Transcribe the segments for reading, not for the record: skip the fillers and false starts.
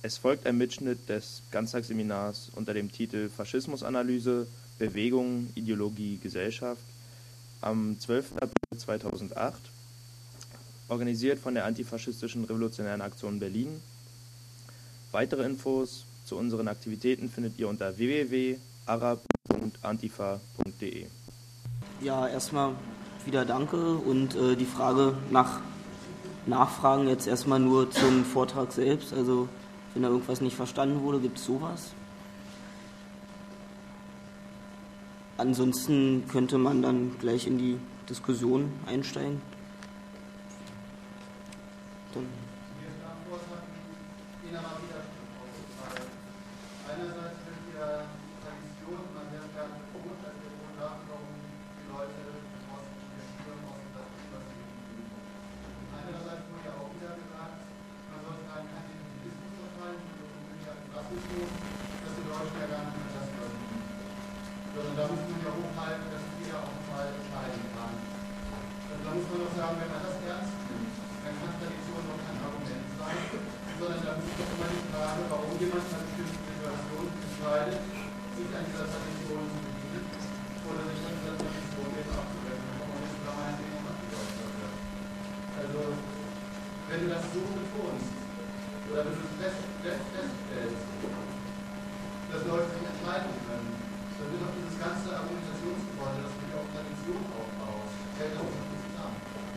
Es folgt ein Mitschnitt des Ganztagsseminars unter dem Titel Faschismusanalyse, Bewegung, Ideologie, Gesellschaft am 12. April 2008, organisiert von der Antifaschistischen Revolutionären Aktion Berlin. Weitere Infos zu unseren Aktivitäten findet ihr unter www.arab.antifa.de. Ja, erstmal wieder danke und die Frage nach Nachfragen jetzt erstmal nur zum Vortrag selbst. Also wenn da irgendwas nicht verstanden wurde, gibt es sowas. Ansonsten könnte man dann gleich in die Diskussion einsteigen. Dann einerseits sind ja Traditionen, man wird ganz gut, als wir wohl nachgenommen, die Leute im Osten spüren Osten, das ist, was sie tun. Andererseits wurde ja auch wieder gesagt, man sollte keinen Antisemitismus verfallen, und ja einen Rassismus, dass die Leute ja gar nicht mehr das wollen. Sondern da muss man ja hochhalten, dass jeder auch mal entscheiden kann. Und da muss man doch sagen, wenn man das ernst nimmt, dann kann Tradition noch kein Argument sein, sondern da muss doch immer die Frage, warum jemand in einer bestimmten Situation entscheidet, sich an dieser Tradition zu bedienen oder sich von dieser Tradition jetzt abzuwenden. Da kann man nicht klar einsehen, was die Leute wird. Also, wenn du das so betonst, oder wenn du feststellst, dass Leute sich entscheiden können, dann wird doch dieses ganze Argumentationsgebäude, das sich auf Tradition aufbaut, fällt auch nicht zusammen.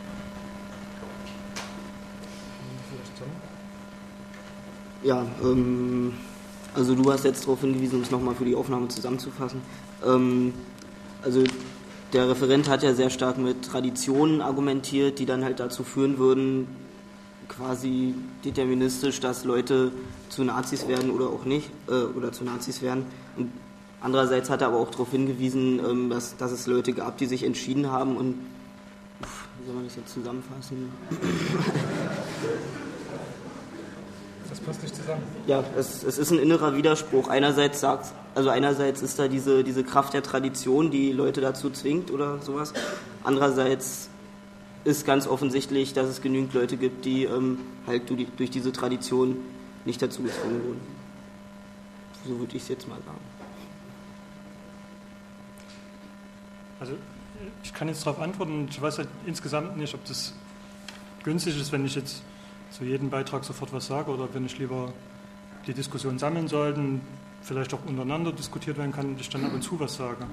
Ja, also du hast jetzt darauf hingewiesen, um es nochmal für die Aufnahme zusammenzufassen. Also der Referent hat ja sehr stark mit Traditionen argumentiert, die dann halt dazu führen würden, quasi deterministisch, dass Leute zu Nazis werden oder auch nicht, oder zu Nazis werden. Und andererseits hat er aber auch darauf hingewiesen, dass es Leute gab, die sich entschieden haben und, wie soll man das jetzt zusammenfassen? Das passt nicht zusammen. Ja, es ist ein innerer Widerspruch. Einerseits ist da diese Kraft der Tradition, die Leute dazu zwingt oder sowas. Andererseits ist ganz offensichtlich, dass es genügend Leute gibt, die halt durch diese Tradition nicht dazu gezwungen wurden. So würde ich es jetzt mal sagen. Also ich kann jetzt darauf antworten. Ich weiß halt insgesamt nicht, ob das günstig ist, wenn ich jetzt zu jedem Beitrag sofort was sage oder wenn ich lieber die Diskussion sammeln sollte und vielleicht auch untereinander diskutiert werden kann und ich dann ab und zu was sage.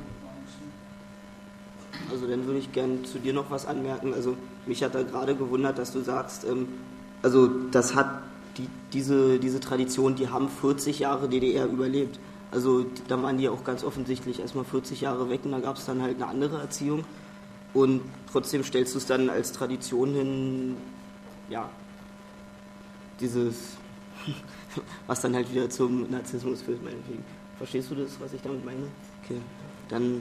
Also dann würde ich gerne zu dir noch was anmerken. Also mich hat da gerade gewundert, dass du sagst, also das hat diese Tradition, die haben 40 Jahre DDR überlebt. Also da waren die auch ganz offensichtlich erstmal 40 Jahre weg und da gab es dann halt eine andere Erziehung. Und trotzdem stellst du es dann als Tradition hin, ja, dieses, was dann halt wieder zum Narzissmus führt, meinetwegen. Verstehst du das, was ich damit meine? Okay, dann...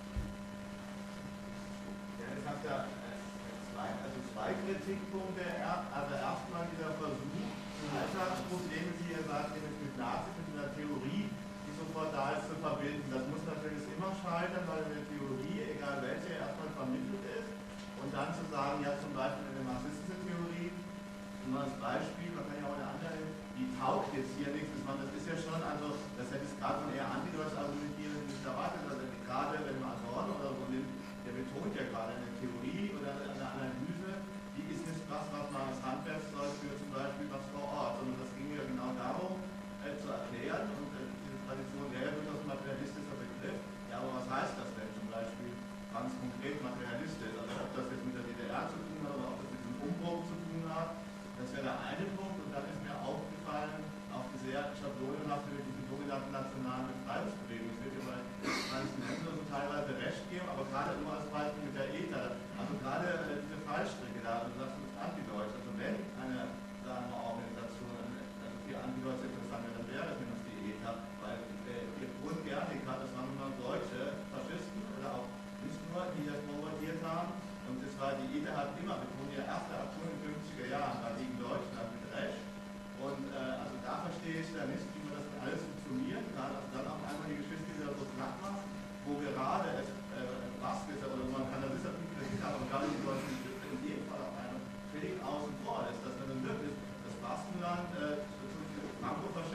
Zwei Kritikpunkte. Also erstmal dieser Versuch, Alltagsprobleme, die ihr sagt, mit Nazis, mit einer Theorie, die sofort da ist, zu verbinden. Das muss natürlich immer scheitern, weil eine Theorie, egal welche, erstmal vermittelt ist. Und dann zu sagen, ja zum Beispiel eine marxistische Theorie, nur als Beispiel, man kann ja auch eine andere, die taugt jetzt hier nichts. Das ist ja schon, also das hätte es gerade von eher antideutsch argumentieren nicht erwartet, also gerade wenn man Adorno oder so nimmt, der betont ja gerade eine Theorie oder eine Analyse, die ist nicht was man als Handwerkszeug für zum Beispiel was vor Ort, sondern das ging ja genau darum, zu erklären und diese Tradition wäre ja durchaus ein materialistischer Begriff. Ja, aber was heißt das denn zum Beispiel ganz konkret materialistisch? Also ob das jetzt mit der DDR zu tun hat oder ob das mit dem Umbruch zu tun hat, das wäre der eine Punkt. Und dann ist mir aufgefallen, auch die sehr schablonenhafte mit diesen sogenannten nationalen Befreiungsbewegungen. Es wird ja bei manchen Ländern so teilweise recht geben, aber gerade nur als Beispiel mit der ETA. Also gerade diese Fallstricke da, also das ist antideutsch. Also wenn eine, sagen wir, Organisation also für antideutsch interessant wäre, dann wäre das mindestens die ETA, weil ihr Grund Guernica, das waren immer deutsche Faschisten oder auch nicht nur, die das bombardiert haben. Und das war, die ETA hat immer betont, ihre erste Aktion in den 50er Jahren war gegen Deutschland mit Recht. Und also da verstehe ich dann nicht, wie man das alles funktionieren kann. Also dann auch einmal die Geschichte wieder so knapp macht, wo gerade es Baskis oder man kann das sicher nicht Kritik haben, aber gerade die deutschen Geschichte in jedem Fall auch eine völlig außen vor ist, dass man dann wirklich das Baskenland, Franco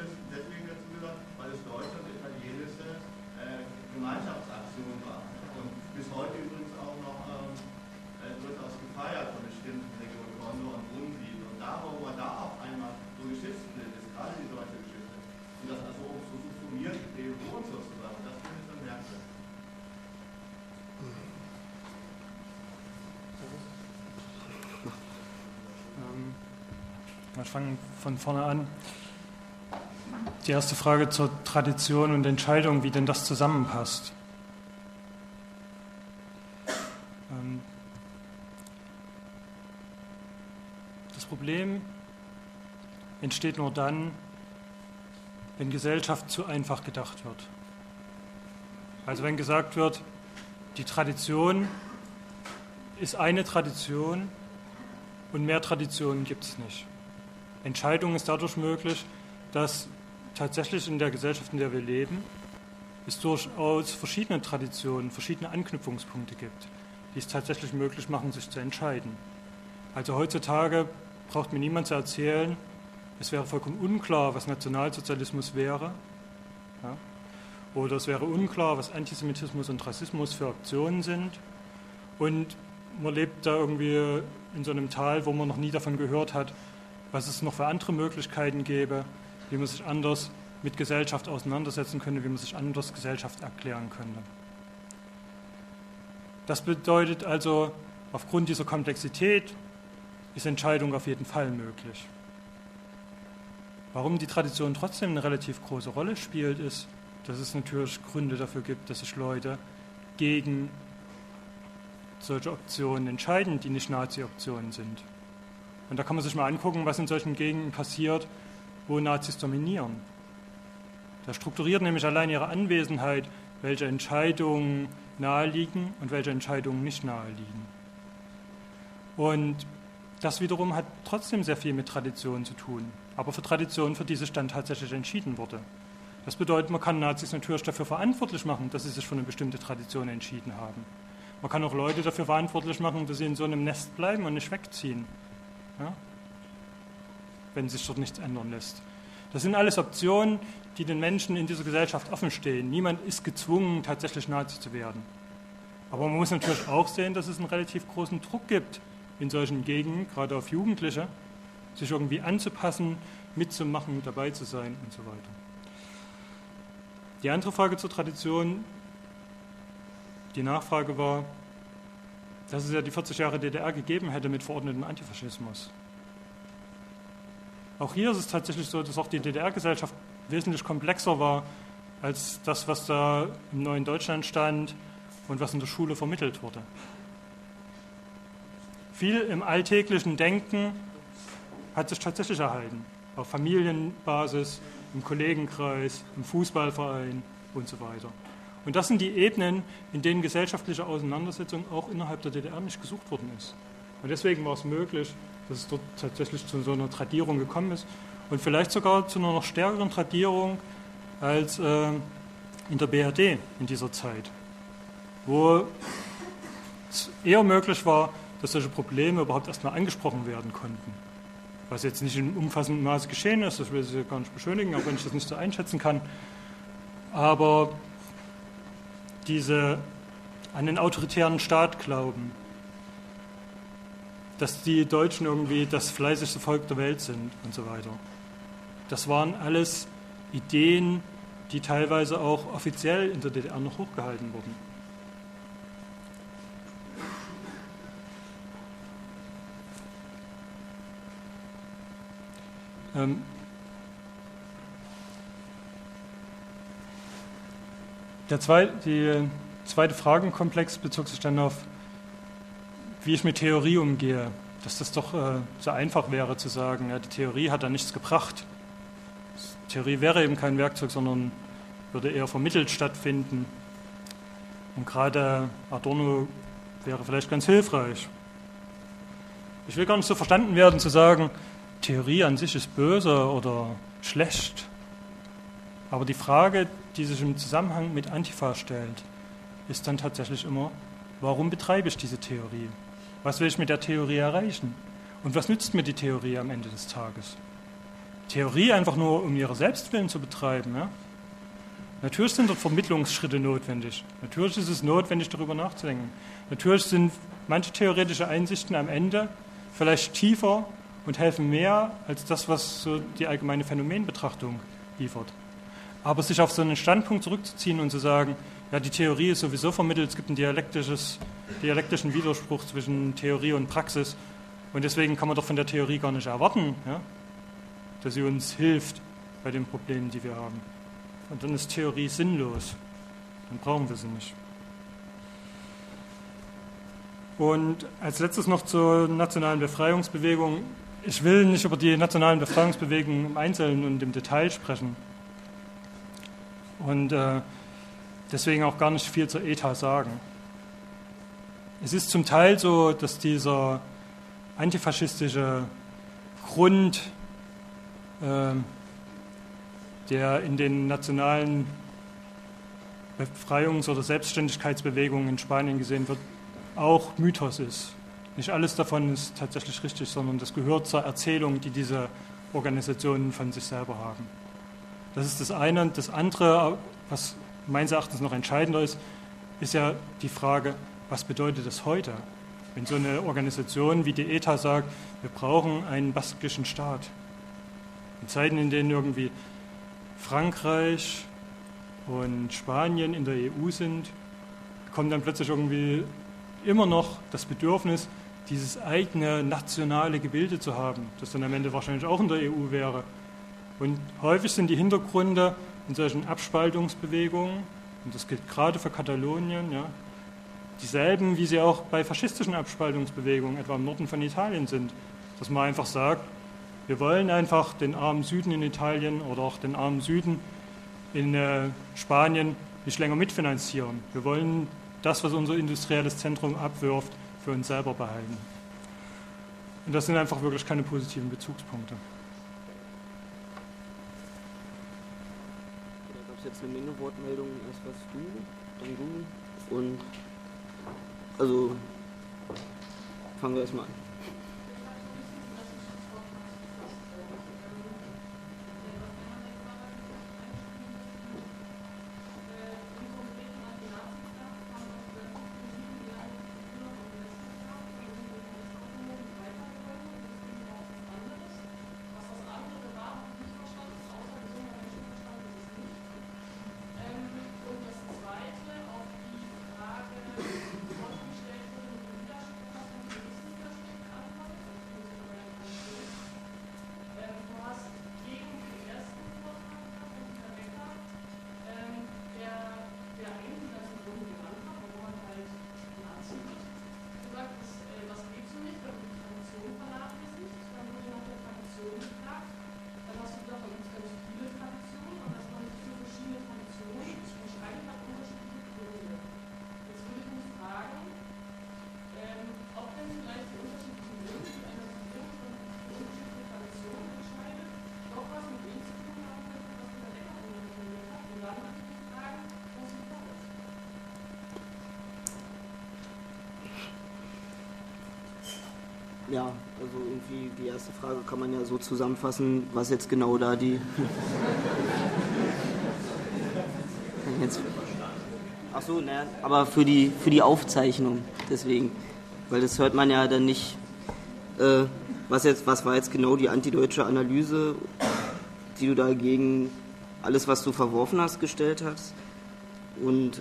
Ich fange von vorne an. Die erste Frage zur Tradition und Entscheidung, wie denn das zusammenpasst. Das Problem entsteht nur dann, wenn Gesellschaft zu einfach gedacht wird. Also wenn gesagt wird, die Tradition ist eine Tradition und mehr Traditionen gibt es nicht. Entscheidung ist dadurch möglich, dass tatsächlich in der Gesellschaft, in der wir leben, es durchaus verschiedene Traditionen, verschiedene Anknüpfungspunkte gibt, die es tatsächlich möglich machen, sich zu entscheiden. Also heutzutage braucht mir niemand zu erzählen, es wäre vollkommen unklar, was Nationalsozialismus wäre. Ja? Oder es wäre unklar, was Antisemitismus und Rassismus für Optionen sind. Und man lebt da irgendwie in so einem Tal, wo man noch nie davon gehört hat, was es noch für andere Möglichkeiten gäbe, wie man sich anders mit Gesellschaft auseinandersetzen könnte, wie man sich anders Gesellschaft erklären könnte. Das bedeutet also, aufgrund dieser Komplexität ist Entscheidung auf jeden Fall möglich. Warum die Tradition trotzdem eine relativ große Rolle spielt, ist, dass es natürlich Gründe dafür gibt, dass sich Leute gegen solche Optionen entscheiden, die nicht Nazi-Optionen sind. Und da kann man sich mal angucken, was in solchen Gegenden passiert, wo Nazis dominieren. Da strukturiert nämlich allein ihre Anwesenheit, welche Entscheidungen naheliegen und welche Entscheidungen nicht naheliegen. Und das wiederum hat trotzdem sehr viel mit Tradition zu tun, aber für Traditionen, für die sich dann tatsächlich entschieden wurde. Das bedeutet, man kann Nazis natürlich dafür verantwortlich machen, dass sie sich für eine bestimmte Tradition entschieden haben. Man kann auch Leute dafür verantwortlich machen, dass sie in so einem Nest bleiben und nicht wegziehen, ja? Wenn sich dort nichts ändern lässt. Das sind alles Optionen, die den Menschen in dieser Gesellschaft offen stehen. Niemand ist gezwungen, tatsächlich Nazi zu werden. Aber man muss natürlich auch sehen, dass es einen relativ großen Druck gibt in solchen Gegenden, gerade auf Jugendliche, sich irgendwie anzupassen, mitzumachen, dabei zu sein und so weiter. Die andere Frage zur Tradition, die Nachfrage war, dass es ja die 40 Jahre DDR gegeben hätte mit verordnetem Antifaschismus. Auch hier ist es tatsächlich so, dass auch die DDR-Gesellschaft wesentlich komplexer war als das, was da im neuen Deutschland stand und was in der Schule vermittelt wurde. Viel im alltäglichen Denken hat sich tatsächlich erhalten, auf Familienbasis, im Kollegenkreis, im Fußballverein und so weiter. Und das sind die Ebenen, in denen gesellschaftliche Auseinandersetzung auch innerhalb der DDR nicht gesucht worden ist. Und deswegen war es möglich, dass es dort tatsächlich zu so einer Tradierung gekommen ist und vielleicht sogar zu einer noch stärkeren Tradierung als in der BRD in dieser Zeit, wo es eher möglich war, dass solche Probleme überhaupt erstmal angesprochen werden konnten. Was jetzt nicht in umfassendem Maße geschehen ist, das will ich gar nicht beschönigen, auch wenn ich das nicht so einschätzen kann. Aber diese an den autoritären Staat glauben, dass die Deutschen irgendwie das fleißigste Volk der Welt sind und so weiter. Das waren alles Ideen, die teilweise auch offiziell in der DDR noch hochgehalten wurden. Der zweite Fragenkomplex bezog sich dann auf, wie ich mit Theorie umgehe. Dass das doch so einfach wäre zu sagen, ja, die Theorie hat da nichts gebracht. Theorie wäre eben kein Werkzeug, sondern würde eher vermittelt stattfinden. Und gerade Adorno wäre vielleicht ganz hilfreich. Ich will gar nicht so verstanden werden, zu sagen, Theorie an sich ist böse oder schlecht. Aber die Frage, die sich im Zusammenhang mit Antifa stellt, ist dann tatsächlich immer, warum betreibe ich diese Theorie? Was will ich mit der Theorie erreichen? Und was nützt mir die Theorie am Ende des Tages? Theorie einfach nur, um ihre Selbstwillen zu betreiben. Ja? Natürlich sind dort Vermittlungsschritte notwendig. Natürlich ist es notwendig, darüber nachzudenken. Natürlich sind manche theoretische Einsichten am Ende vielleicht tiefer und helfen mehr als das, was so die allgemeine Phänomenbetrachtung liefert. Aber sich auf so einen Standpunkt zurückzuziehen und zu sagen, ja, die Theorie ist sowieso vermittelt, es gibt einen dialektischen Widerspruch zwischen Theorie und Praxis und deswegen kann man doch von der Theorie gar nicht erwarten, ja, dass sie uns hilft bei den Problemen, die wir haben. Und dann ist Theorie sinnlos. Dann brauchen wir sie nicht. Und als letztes noch zur nationalen Befreiungsbewegung. Ich will nicht über die nationalen Befreiungsbewegungen im Einzelnen und im Detail sprechen. Und deswegen auch gar nicht viel zur ETA sagen. Es ist zum Teil so, dass dieser antifaschistische Grund, der in den nationalen Befreiungs- oder Selbstständigkeitsbewegungen in Spanien gesehen wird, auch Mythos ist. Nicht alles davon ist tatsächlich richtig, sondern das gehört zur Erzählung, die diese Organisationen von sich selber haben. Das ist das eine. Das andere, was meines Erachtens noch entscheidender ist, ist ja die Frage, was bedeutet das heute? Wenn so eine Organisation wie die ETA sagt, wir brauchen einen baskischen Staat. In Zeiten, in denen irgendwie Frankreich und Spanien in der EU sind, kommt dann plötzlich irgendwie immer noch das Bedürfnis, dieses eigene nationale Gebilde zu haben, das dann am Ende wahrscheinlich auch in der EU wäre. Und häufig sind die Hintergründe in solchen Abspaltungsbewegungen, und das gilt gerade für Katalonien, ja, dieselben, wie sie auch bei faschistischen Abspaltungsbewegungen, etwa im Norden von Italien sind. Dass man einfach sagt, wir wollen einfach den armen Süden in Italien oder auch den armen Süden in Spanien nicht länger mitfinanzieren. Wir wollen das, was unser industrielles Zentrum abwirft, für uns selber behalten. Und das sind einfach wirklich keine positiven Bezugspunkte. Da gab es jetzt eine Menge Wortmeldungen, erst was dann du und also fangen wir erstmal an. Ja, also irgendwie die erste Frage kann man ja so zusammenfassen, was jetzt genau da die... Ach so, naja, aber für die Aufzeichnung, deswegen, weil das hört man ja dann nicht, was war jetzt genau die antideutsche Analyse, die du da gegen alles, was du verworfen hast, gestellt hast. Und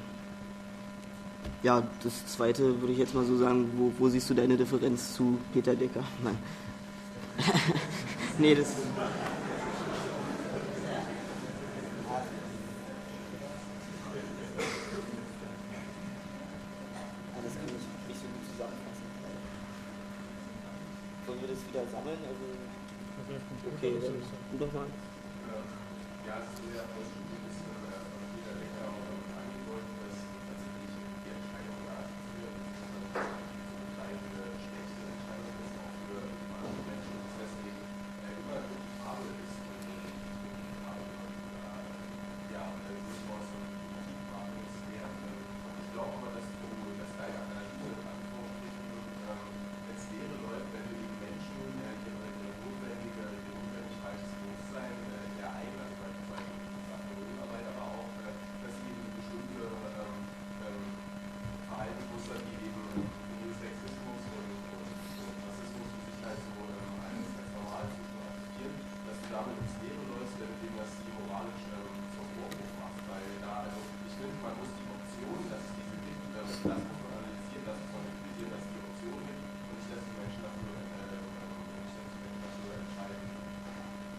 ja, das Zweite würde ich jetzt mal so sagen, wo siehst du deine Differenz zu Peter Decker? Nein. Nee, das... Das kann ich nicht so gut zusammenfassen. Wollen wir das wieder sammeln? Also, okay, dann du doch mal. Ja, es ist ja auch schon ein bisschen Peter Decker angedeutet, dass tatsächlich die Entscheidung dafür, dass eine schlechte Entscheidung ist, auch für manche Menschen, das deswegen immer komfortabel ist und ja, durchaus so ein Kritikmaßungswert. Ich glaube aber, dass deine Analyse es wäre, wenn du den Menschen ihre notwendige falsches Bewusstsein der eigenen, beispielsweise Arbeit, aber auch, dass sie eben bestimmte Verhaltensmuster, die eben Sexismus und Rassismus für sich halt so als normal zu akzeptieren, dass du damit ins Leben läufst, indem das die moralisch zum Vorwurf macht. Weil da, also ich finde, man muss die Option, dass es diese gibt, das muss man analysieren, das muss man kritisieren, dass es die Option gibt und nicht, dass die Menschen dafür entscheiden.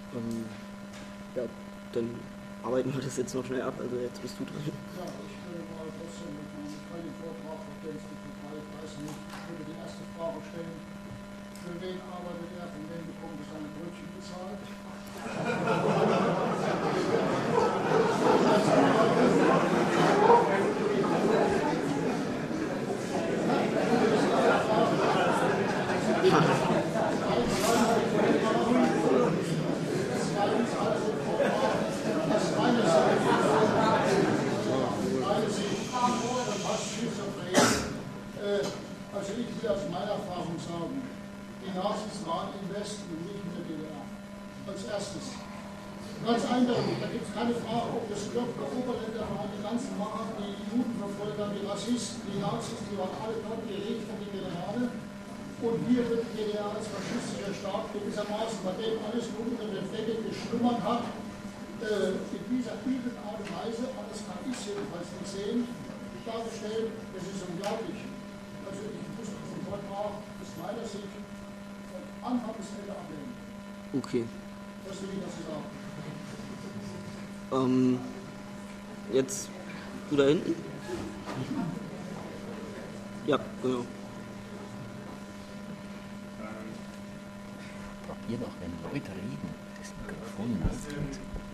Ja, dann arbeiten wir das jetzt noch schnell ab. Also jetzt bist du dran. Ja, ich will mal trotzdem mit meinem kleinen Vortrag ergänzen. Ich weiß nicht, ich würde die erste Frage stellen. Für wen arbeitet er, von wem bekommt er seine Brötchen bezahlt? Also ich will aus meiner Erfahrung sagen, die Nazis waren im Westen und nicht in der DDR. Als erstes. Ganz eindeutig, da gibt es keine Frage, ob das Klopfer, Oberländer waren, die ganzen Macher, die Judenverfolger, die Rassisten, die Nazis, die waren alle dort, die Richter, die Generale. Und hier wird die DDR als faschistischer Staat gewissermaßen, bei dem alles nur unter der Decke geschlummert hat, in dieser üblen Art und Weise, alles kann ich jedenfalls nicht sehen, dargestellt, das ist unglaublich. Also ich muss diesen Vortrag aus meiner Sicht von Anfang bis Ende ablehnen. Okay. Das will ich dazu sagen. Jetzt du da hinten? Ja, genau. Ihr noch, wenn Leute reden, das Mikrofon nicht.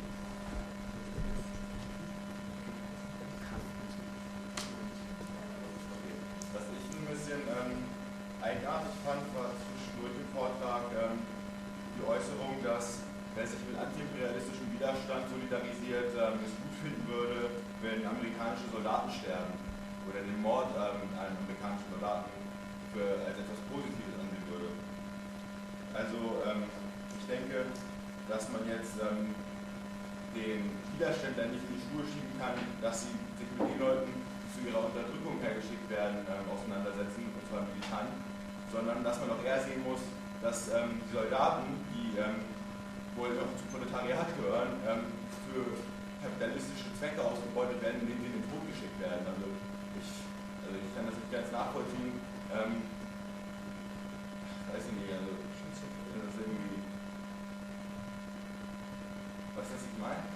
Was ich ein bisschen eigenartig fand, war zwischendurch im Vortrag die Äußerung, dass wer sich mit antiimperialistischem Widerstand solidarisiert, es gut finden würde, wenn amerikanische Soldaten sterben oder den Mord an einem amerikanischen Soldaten als etwas Positives ansehen würde. Also ich denke, dass man jetzt den Widerständlern nicht in die Schuhe schieben kann, dass sie sich mit den Leuten, die zu ihrer Unterdrückung hergeschickt werden, auseinandersetzen, und zwar militant, sondern dass man auch eher sehen muss, dass die Soldaten, die wohl noch zum Proletariat gehören, für kapitalistische Zwecke ausgebeutet werden, indem sie in den Tod geschickt werden. Also ich kann das nicht ganz nachvollziehen. Weiß ich nicht, also das ist irgendwie. Was das ich meine?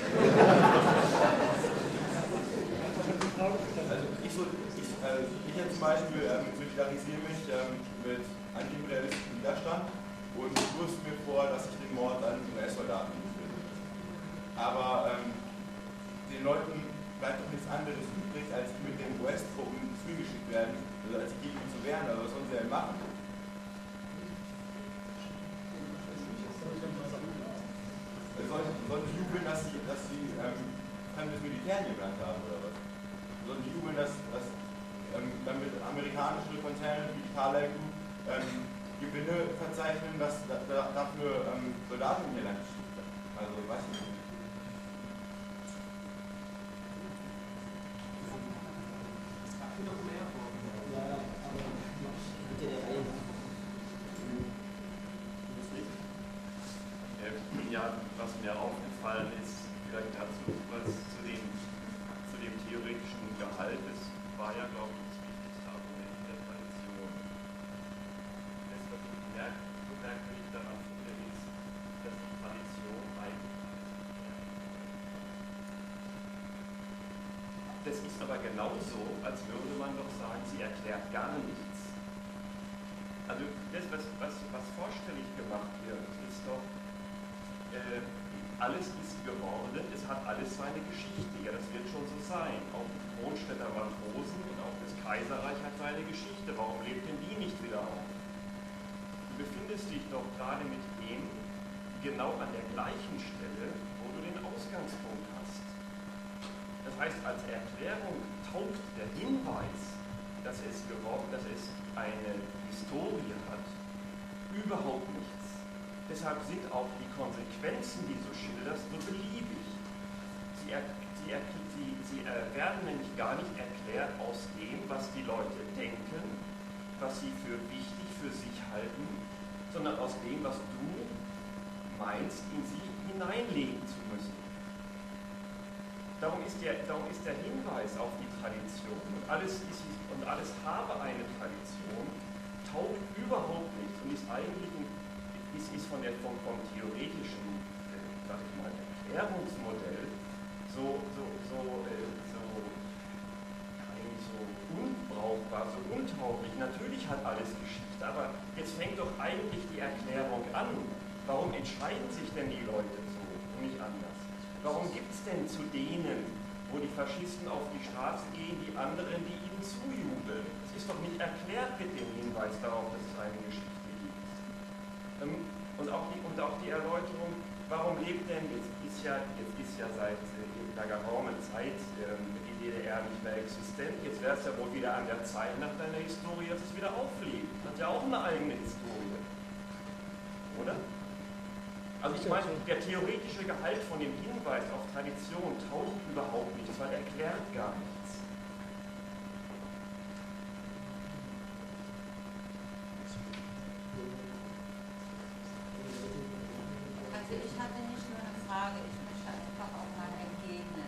Also ich jetzt zum Beispiel solidarisiere mich mit antiimperialistischem Widerstand und wusste mir vor, dass ich den Mord an US-Soldaten will. Aber den Leuten bleibt doch nichts anderes übrig, als mit den US-Truppen ins Krieg geschickt werden, also als gegen ihn zu wehren. Also was sollen sie denn machen? Sollen sie jubeln, dass sie fremdes Militär in ihrem Land haben, oder was? Sollen sie jubeln, dass damit amerikanische Konzerne wie Thales Gewinne verzeichnen, dass dafür Soldaten in ihr Land geschickt werden? Also, ich weiß nicht. Ja, was mir aufgefallen ist, vielleicht dazu was zu dem theoretischen Gehalt, das war ja, glaube ich, das wichtigste Argument der Tradition. Das, was ich merkwürdig daran finde, ist, dass die Tradition eigentlich das ist aber genauso, als würde man doch sagen, sie erklärt gar nichts. Also das, was vorstellig gemacht wird, ist doch, alles ist geworden, es hat alles seine Geschichte. Ja, das wird schon so sein. Auch die Kronstädter Matrosen und auch das Kaiserreich hat seine Geschichte. Warum lebt denn die nicht wieder auf? Du befindest dich doch gerade mit dem genau an der gleichen Stelle, wo du den Ausgangspunkt hast. Das heißt, als Erklärung taugt der Hinweis, dass es eine Historie hat, überhaupt nichts. Deshalb sind auch die Konsequenzen, die du schilderst, nur beliebig. Sie werden nämlich gar nicht erklärt aus dem, was die Leute denken, was sie für wichtig für sich halten, sondern aus dem, was du meinst, in sie hineinlegen zu müssen. Darum ist der Hinweis auf die Tradition und alles habe eine Tradition, taugt überhaupt nicht und ist eigentlich vom theoretischen, sag ich mal, Erklärungsmodell eigentlich so unbrauchbar, so untauglich. Natürlich hat alles Geschichte, aber jetzt fängt doch eigentlich die Erklärung an. Warum entscheiden sich denn die Leute so und nicht anders? Warum gibt es denn zu denen, wo die Faschisten auf die Straße gehen, die anderen, die ihnen zujubeln? Es ist doch nicht erklärt mit dem Hinweis darauf, dass es eine Geschichte gibt. Und auch die Erläuterung, warum lebt denn, jetzt ist ja seit einer geraumen Zeit die DDR nicht mehr existent, jetzt wäre es ja wohl wieder an der Zeit nach deiner Historie, dass es wieder auflebt. Hat ja auch eine eigene Historie. Oder? Also ich meine, der theoretische Gehalt von dem Hinweis auf Tradition taugt überhaupt nichts, weil er erklärt gar nichts. Also ich hatte nicht nur eine Frage, ich möchte einfach auch mal entgegnen.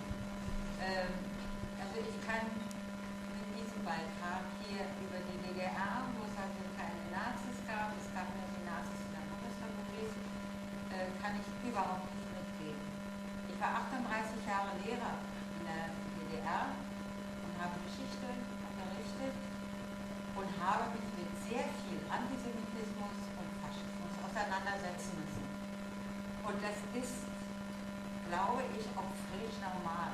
Also ich kann mit diesem Beitrag hier über die DDR, wo es also keine Nazis gab, es gab nur die Nazis in der Bundesrepublik, kann ich überhaupt nicht mitgehen. Ich war 38 Jahre Lehrer in der DDR und habe Geschichte unterrichtet und habe mich mit sehr viel Antisemitismus und Faschismus auseinandersetzen müssen. Und das ist, glaube ich, auch völlig normal.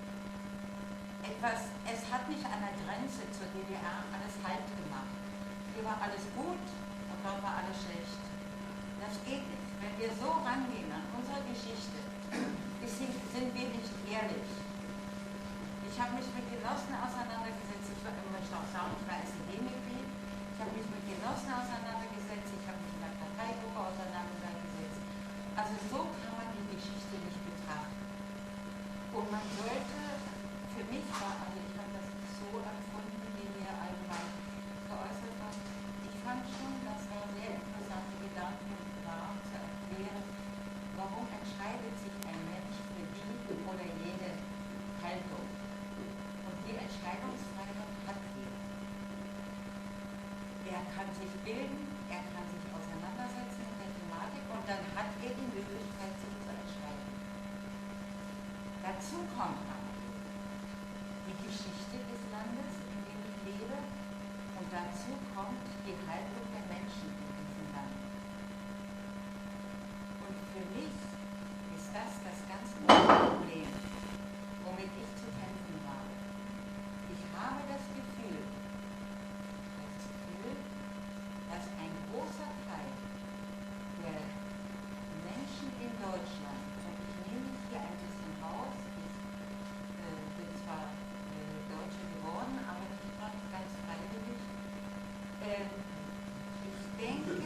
Es hat nicht an der Grenze zur DDR alles Halt gemacht. Hier war alles gut und dort war alles schlecht. Das geht nicht. Wenn wir so rangehen an unsere Geschichte, sind wir nicht ehrlich. Ich habe mich mit Genossen auseinandergesetzt, ich möchte auch sagen, ich war SPD-Mitglied, ich habe mich mit Genossen auseinandergesetzt, ich habe mich mit der Parteigruppe auseinandergesetzt. Also so kann man die Geschichte nicht betrachten. Und man sollte, für mich war, also ich habe das so empfunden, wie wir allgemein geäußert haben, ich fand schon, das war sehr interessante Gedanken war, zu erklären, warum entscheidet sich ein Mensch für die oder jede Haltung. Und die Entscheidungsfreiheit hat jeder. Er kann sich bilden, er kann sich auseinandersetzen mit der Thematik und dann hat er die Möglichkeit, sich zu entscheiden. Dazu kommt aber die Geschichte des Landes, in dem ich lebe, und dazu kommt die Haltung der Menschen in diesem Land. Und für mich ist das ganz große Problem, womit ich zu kämpfen habe. Ich habe das Gefühl, dass ein großer Teil der Menschen in Deutschland, und ich nehme mich hier ein bisschen raus, ich bin zwar Deutsche geworden, aber nicht ganz freiwillig, ich denke,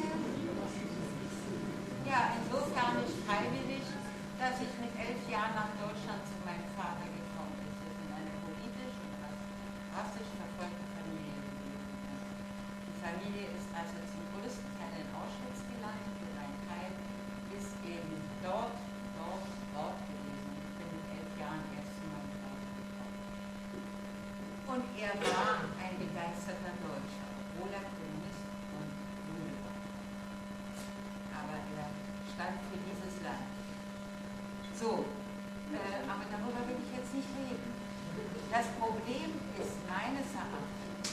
ja, insofern nicht freiwillig, dass ich mit 11 Jahren nach Deutschland zu meinem Vater gekommen bin. Wir sind eine politisch und rassisch verfolgte Familie gewesen. Die Familie ist also zum größten Teil in Auschwitz gelandet und ein Teil ist eben dort gewesen. Ich bin mit 11 Jahren erst zu meinem Vater gekommen. Und er war ein begeisterter Deutscher, obwohl er Kommunist und Jude war. Aber er stand für dieses Land. So, aber darüber will ich jetzt nicht reden. Das Problem ist meines Erachtens,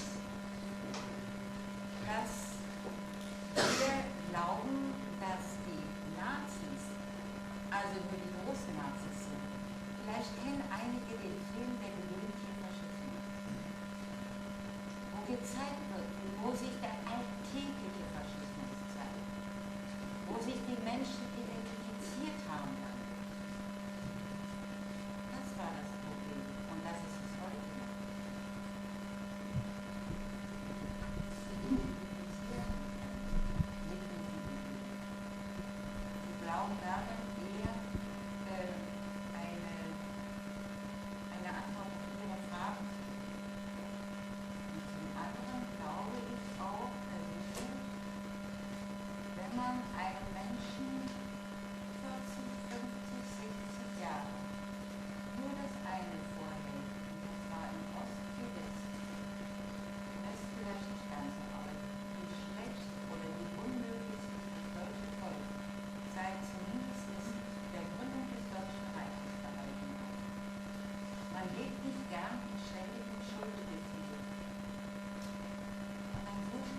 dass wir glauben, dass die Nazis, also nur die großen Nazis sind. Vielleicht kennen einige den Film Der gewöhnliche Faschismus, wo gezeigt wird, wo sich der alltägliche Faschismus zeigt, wo sich die Menschen identifiziert haben damit. Das war das Problem und das ist es heute noch. Die Blauen werden eher eine Antwort auf Ihre Fragen. Und zum anderen glaube ich auch persönlich, wenn man einem Menschen 40, 50, 60 Jahre nur das eine vorhält, und das war im Ost wie West. Im West vielleicht nicht ganz, aber wie schlecht oder wie unmöglich sich das deutsche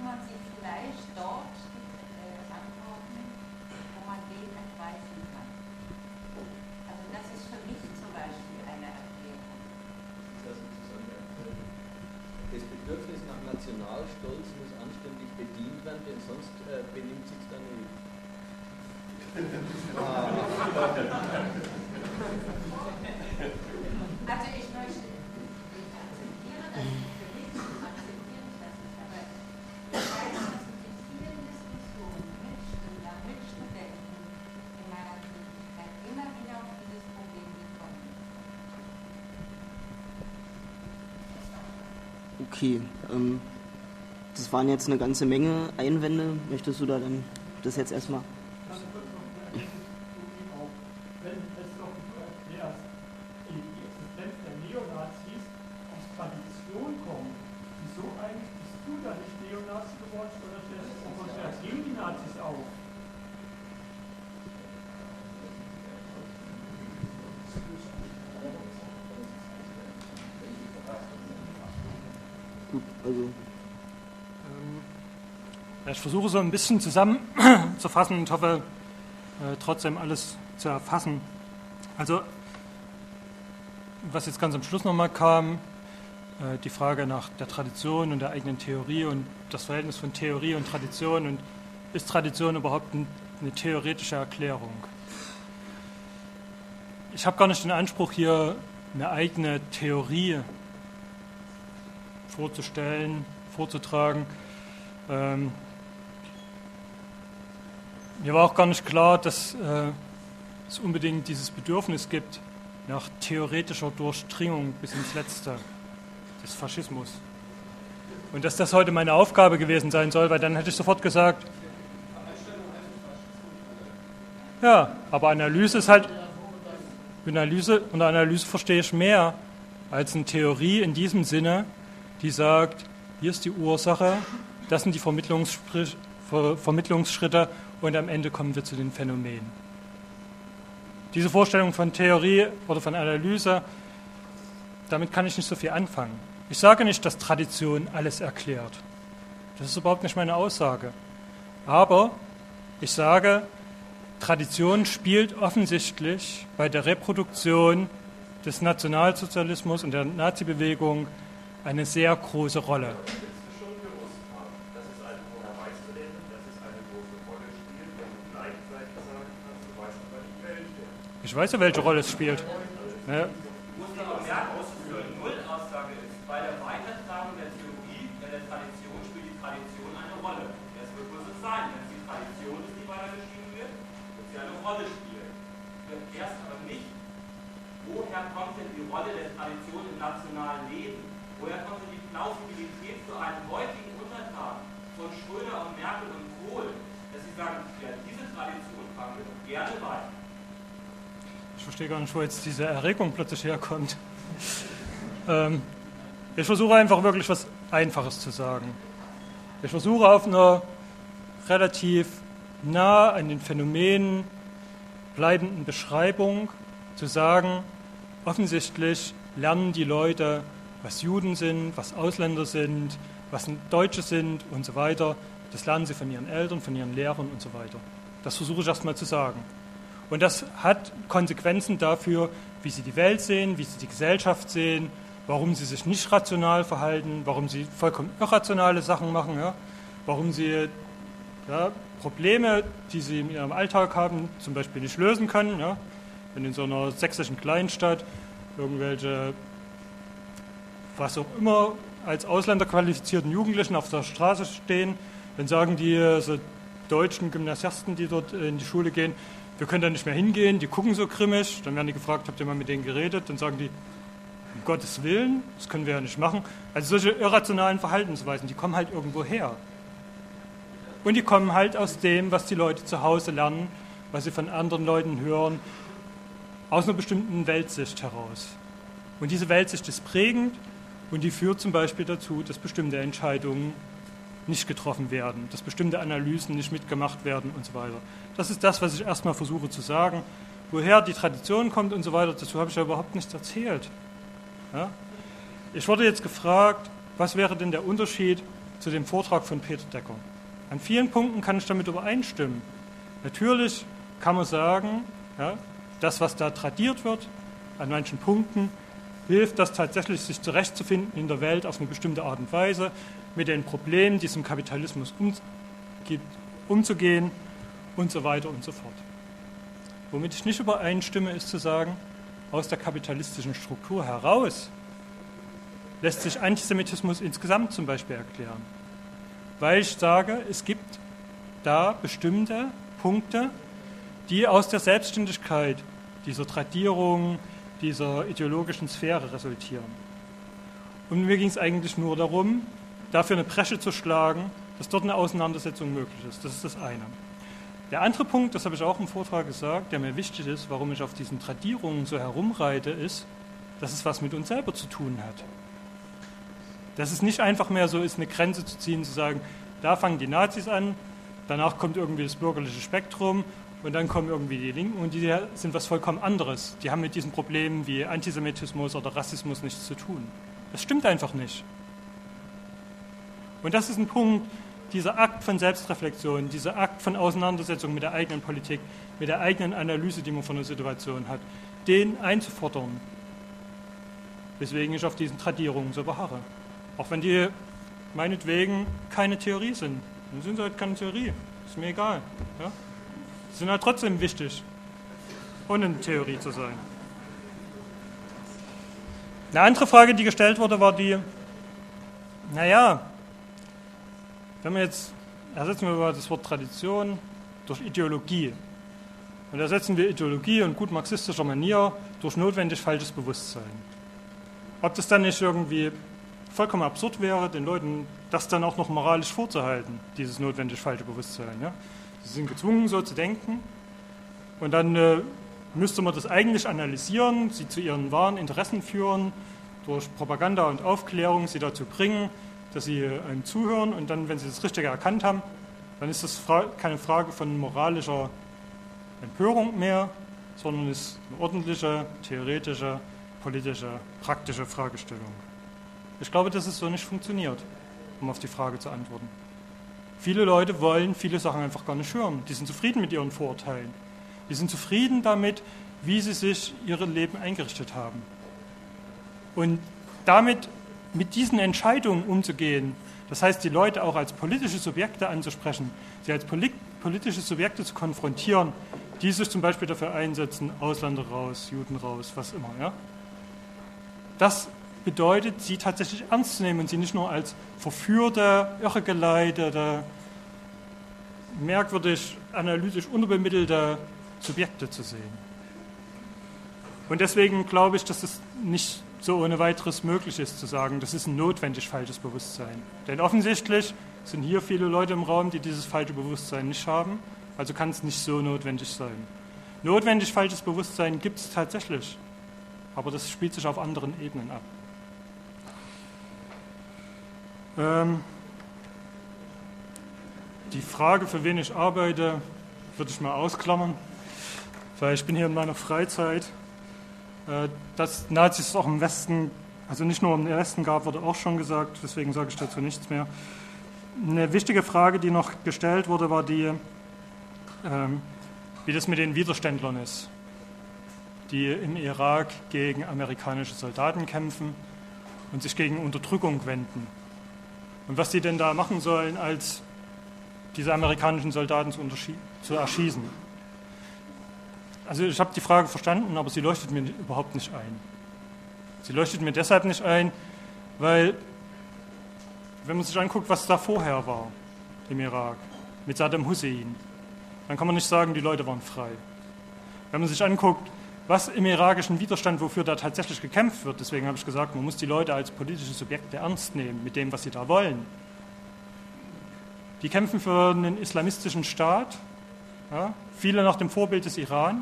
man sich vielleicht dort Antworten, wo man dem entreißen kann. Also das ist für mich zum Beispiel eine Erklärung. Das Bedürfnis nach Nationalstolz muss anständig bedient werden, denn sonst benimmt sich daneben. Also ich möchte, ich akzeptiere das nicht für mich, akzeptiere ich das nicht, aber ich weiß, dass in vielen Diskussionen mit Studenten in meiner Tätigkeit immer wieder auf dieses Problem gekommen ist. Okay, das waren jetzt eine ganze Menge Einwände. Möchtest du da dann das jetzt erstmal? Wenn es doch du erklärst, die Existenz der Neonazis aus Tradition kommt, wieso eigentlich bist du da nicht Neonazi geworden oder stellst gegen die Nazis auf? Gut, also. Ich versuche so ein bisschen zusammenzufassen und hoffe, trotzdem alles zu erfassen. Also, was jetzt ganz am Schluss nochmal kam, die Frage nach der Tradition und der eigenen Theorie und das Verhältnis von Theorie und Tradition und ist Tradition überhaupt eine theoretische Erklärung? Ich habe gar nicht den Anspruch, hier eine eigene Theorie vorzustellen, vorzutragen. Mir war auch gar nicht klar, dass es unbedingt dieses Bedürfnis gibt nach theoretischer Durchdringung bis ins Letzte des Faschismus. Und dass das heute meine Aufgabe gewesen sein soll, weil dann hätte ich sofort gesagt, ja, aber Analyse ist halt, unter Analyse verstehe ich mehr als eine Theorie in diesem Sinne, die sagt, hier ist die Ursache, das sind die Vermittlungsschritte und am Ende kommen wir zu den Phänomenen. Diese Vorstellung von Theorie oder von Analyse, damit kann ich nicht so viel anfangen. Ich sage nicht, dass Tradition alles erklärt. Das ist überhaupt nicht meine Aussage. Aber ich sage, Tradition spielt offensichtlich bei der Reproduktion des Nationalsozialismus und der Nazi-Bewegung eine sehr große Rolle. Ich weiß ja, welche Rolle es spielt. Ja. Bei der Weitertragung der Theorie, der Tradition spielt die Tradition eine Rolle. Das wird wohl so sein. Wenn es die Tradition ist, die weitergeschrieben wird, wird sie eine Rolle spielen. Du erklärst aber nicht, woher kommt denn die Rolle der Tradition im nationalen Leben? Woher kommt denn die Plausibilität zu einem heutigen Untertan von Schröder und Merkel und Kohl, dass sie sagen, ja, diese Tradition tragen wir doch gerne weiter. Ich verstehe gar nicht, wo jetzt diese Erregung plötzlich herkommt. Ich versuche einfach wirklich was Einfaches zu sagen. Ich versuche auf einer relativ nah an den Phänomenen bleibenden Beschreibung zu sagen, offensichtlich lernen die Leute, was Juden sind, was Ausländer sind, was Deutsche sind und so weiter. Das lernen sie von ihren Eltern, von ihren Lehrern und so weiter. Das versuche ich erstmal zu sagen. Und das hat Konsequenzen dafür, wie sie die Welt sehen, wie sie die Gesellschaft sehen, warum sie sich nicht rational verhalten, warum sie vollkommen irrationale Sachen machen, ja? Warum sie Probleme, die sie in ihrem Alltag haben, zum Beispiel nicht lösen können. Ja? Wenn in so einer sächsischen Kleinstadt irgendwelche, was auch immer, als Ausländer qualifizierten Jugendlichen auf der Straße stehen, dann sagen die so deutschen Gymnasiasten, die dort in die Schule gehen, wir können da nicht mehr hingehen, die gucken so grimmig, dann werden die gefragt, habt ihr mal mit denen geredet? Dann sagen die, um Gottes Willen, das können wir ja nicht machen. Also solche irrationalen Verhaltensweisen, die kommen halt irgendwo her. Und die kommen halt aus dem, was die Leute zu Hause lernen, was sie von anderen Leuten hören, aus einer bestimmten Weltsicht heraus. Und diese Weltsicht ist prägend und die führt zum Beispiel dazu, dass bestimmte Entscheidungen nicht getroffen werden, dass bestimmte Analysen nicht mitgemacht werden und so weiter. Das ist das, was ich erstmal versuche zu sagen. Woher die Tradition kommt und so weiter, dazu habe ich ja überhaupt nichts erzählt. Ja? Ich wurde jetzt gefragt, was wäre denn der Unterschied zu dem Vortrag von Peter Decker. An vielen Punkten kann ich damit übereinstimmen. Natürlich kann man sagen, ja, das, was da tradiert wird, an manchen Punkten, hilft das tatsächlich, sich zurechtzufinden in der Welt auf eine bestimmte Art und Weise, mit den Problemen, die es im Kapitalismus gibt, umzugehen und so weiter und so fort. Womit ich nicht übereinstimme, ist zu sagen, aus der kapitalistischen Struktur heraus lässt sich Antisemitismus insgesamt zum Beispiel erklären. Weil ich sage, es gibt da bestimmte Punkte, die aus der Selbstständigkeit dieser Tradierung, dieser ideologischen Sphäre resultieren. Und mir ging es eigentlich nur darum, dafür eine Bresche zu schlagen, dass dort eine Auseinandersetzung möglich ist. Das ist das eine. Der andere Punkt, das habe ich auch im Vortrag gesagt, der mir wichtig ist, warum ich auf diesen Tradierungen so herumreite, ist, dass es was mit uns selber zu tun hat. Dass es nicht einfach mehr so ist, eine Grenze zu ziehen, zu sagen, da fangen die Nazis an, danach kommt irgendwie das bürgerliche Spektrum und dann kommen irgendwie die Linken und die sind was vollkommen anderes. Die haben mit diesen Problemen wie Antisemitismus oder Rassismus nichts zu tun. Das stimmt einfach nicht. Und das ist ein Punkt, dieser Akt von Selbstreflexion, dieser Akt von Auseinandersetzung mit der eigenen Politik, mit der eigenen Analyse, die man von der Situation hat, den einzufordern. Weswegen ich auf diesen Tradierungen so beharre. Auch wenn die meinetwegen keine Theorie sind. Dann sind sie halt keine Theorie. Ist mir egal. Ja? Sie sind halt trotzdem wichtig, ohne eine Theorie zu sein. Eine andere Frage, die gestellt wurde, war die, wenn wir jetzt, ersetzen wir mal das Wort Tradition durch Ideologie. Und ersetzen wir Ideologie und gut marxistischer Manier durch notwendig falsches Bewusstsein. Ob das dann nicht irgendwie vollkommen absurd wäre, den Leuten das dann auch noch moralisch vorzuhalten, dieses notwendig falsche Bewusstsein. Ja? Sie sind gezwungen, so zu denken. Und dann müsste man das eigentlich analysieren, sie zu ihren wahren Interessen führen, durch Propaganda und Aufklärung sie dazu bringen, dass sie einem zuhören und dann, wenn sie das Richtige erkannt haben, dann ist das keine Frage von moralischer Empörung mehr, sondern ist eine ordentliche, theoretische, politische, praktische Fragestellung. Ich glaube, dass es so nicht funktioniert, um auf die Frage zu antworten. Viele Leute wollen viele Sachen einfach gar nicht hören. Die sind zufrieden mit ihren Vorurteilen. Die sind zufrieden damit, wie sie sich ihr Leben eingerichtet haben. Und damit mit diesen Entscheidungen umzugehen, das heißt, die Leute auch als politische Subjekte anzusprechen, sie als politische Subjekte zu konfrontieren, die sich zum Beispiel dafür einsetzen, Ausländer raus, Juden raus, was immer. Ja? Das bedeutet, sie tatsächlich ernst zu nehmen und sie nicht nur als verführte, irregeleitete, merkwürdig, analytisch unterbemittelte Subjekte zu sehen. Und deswegen glaube ich, dass es nicht so ohne weiteres möglich ist, zu sagen, das ist ein notwendig falsches Bewusstsein. Denn offensichtlich sind hier viele Leute im Raum, die dieses falsche Bewusstsein nicht haben, also kann es nicht so notwendig sein. Notwendig falsches Bewusstsein gibt es tatsächlich, aber das spielt sich auf anderen Ebenen ab. Die Frage, für wen ich arbeite, würde ich mal ausklammern, weil ich bin hier in meiner Freizeit. Dass Nazis auch im Westen, also nicht nur im Westen gab, wurde auch schon gesagt, deswegen sage ich dazu nichts mehr. Eine wichtige Frage, die noch gestellt wurde, war die, wie das mit den Widerständlern ist, die im Irak gegen amerikanische Soldaten kämpfen und sich gegen Unterdrückung wenden. Und was die denn da machen sollen, als diese amerikanischen Soldaten zu erschießen. Also ich habe die Frage verstanden, aber sie leuchtet mir überhaupt nicht ein. Sie leuchtet mir deshalb nicht ein, weil, wenn man sich anguckt, was da vorher war im Irak, mit Saddam Hussein, dann kann man nicht sagen, die Leute waren frei. Wenn man sich anguckt, was im irakischen Widerstand, wofür da tatsächlich gekämpft wird, deswegen habe ich gesagt, man muss die Leute als politische Subjekte ernst nehmen, mit dem, was sie da wollen. Die kämpfen für einen islamistischen Staat, ja, viele nach dem Vorbild des Iran,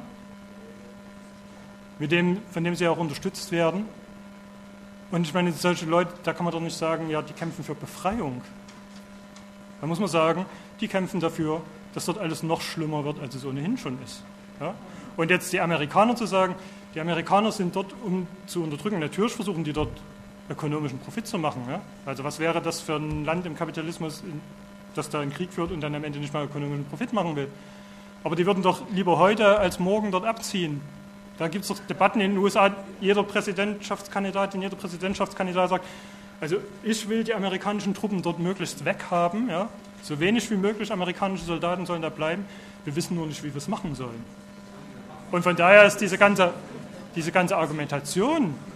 von dem sie auch unterstützt werden. Und ich meine, solche Leute, da kann man doch nicht sagen, ja, die kämpfen für Befreiung. Da muss man sagen, die kämpfen dafür, dass dort alles noch schlimmer wird, als es ohnehin schon ist. Ja? Und jetzt die Amerikaner zu sagen, die Amerikaner sind dort, um zu unterdrücken. Natürlich versuchen die dort ökonomischen Profit zu machen. Ja? Also was wäre das für ein Land im Kapitalismus, das da einen Krieg führt und dann am Ende nicht mal ökonomischen Profit machen will? Aber die würden doch lieber heute als morgen dort abziehen. Da gibt es doch Debatten in den USA, jeder Präsidentschaftskandidat sagt, also ich will die amerikanischen Truppen dort möglichst weghaben, ja? So wenig wie möglich amerikanische Soldaten sollen da bleiben, wir wissen nur nicht, wie wir es machen sollen. Und von daher ist diese ganze Argumentation,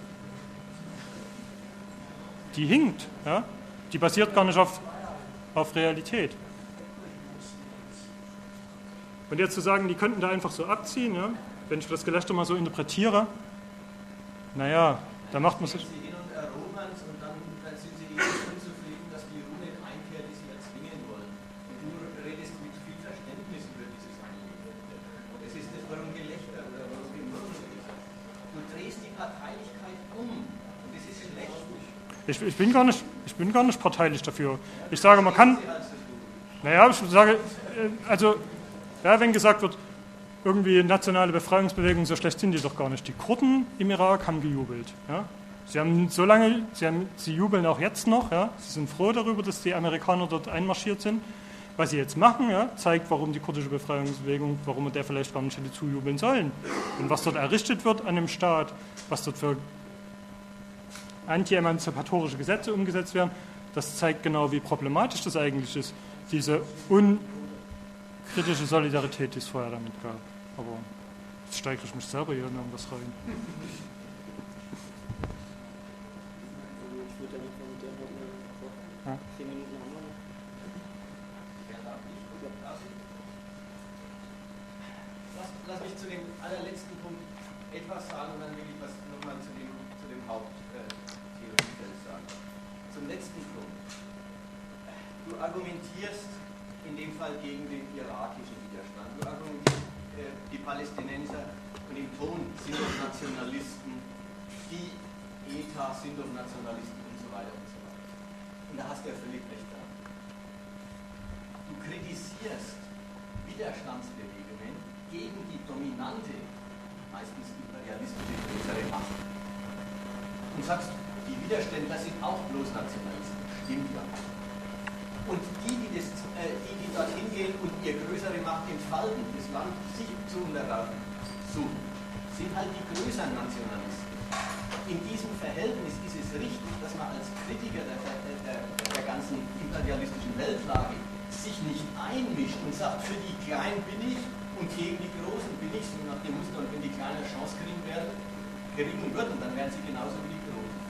die hinkt, ja? Die basiert gar nicht auf Realität. Und jetzt zu sagen, die könnten da einfach so abziehen, ja? Wenn ich das Gelächter mal so interpretiere, naja, da macht man sich... Sie hin und erobern es und dann sind Sie unzufrieden, dass die Ruhe nicht einkehrt, die Sie erzwingen wollen. Und du redest mit viel Verständnis über dieses Anliegen. Das ist das, warum Gelächter oder warum Gemurmel ist. Du drehst die Parteilichkeit um und das ist schlecht. Ich bin gar nicht parteilich dafür. Ich sage, man kann... Naja, ich sage, also, ja, wenn gesagt wird, irgendwie nationale Befreiungsbewegung, so schlecht sind die doch gar nicht. Die Kurden im Irak haben gejubelt. Ja? Sie jubeln auch jetzt noch. Ja? Sie sind froh darüber, dass die Amerikaner dort einmarschiert sind. Was sie jetzt machen, ja, zeigt, warum die kurdische Befreiungsbewegung, warum man der vielleicht gar nicht hätte zujubeln sollen. Und was dort errichtet wird an dem Staat, was dort für anti-emanzipatorische Gesetze umgesetzt werden, das zeigt genau, wie problematisch das eigentlich ist. Diese unkritische Solidarität, die es vorher damit gab. Aber jetzt steigere ich mich selber hier in irgendwas rein. Ja. Lass mich zu dem allerletzten Punkt etwas sagen und dann will ich was nochmal zu dem Haupttheoriefeld sagen. Zum letzten Punkt. Du argumentierst in dem Fall gegen den irakischen Widerstand. Du argumentierst, die Palästinenser und im Ton sind doch Nationalisten, die ETA sind doch Nationalisten und so weiter und so weiter. Und da hast du ja völlig recht daran. Du kritisierst Widerstandsbewegungen gegen die dominante, meistens imperialistische größere Macht. Und sagst, die Widerständler sind auch bloß Nationalisten. Stimmt ja. Und die dorthin gehen und ihr größere Macht entfalten, das Land sich zu unterwerfen, sind halt die größeren Nationalisten. In diesem Verhältnis ist es richtig, dass man als Kritiker der ganzen imperialistischen Weltlage sich nicht einmischt und sagt, für die Kleinen bin ich und gegen die Großen bin ich, so nach dem Muster, und wenn die Kleinen eine Chance kriegen würden, dann wären sie genauso wie die Großen.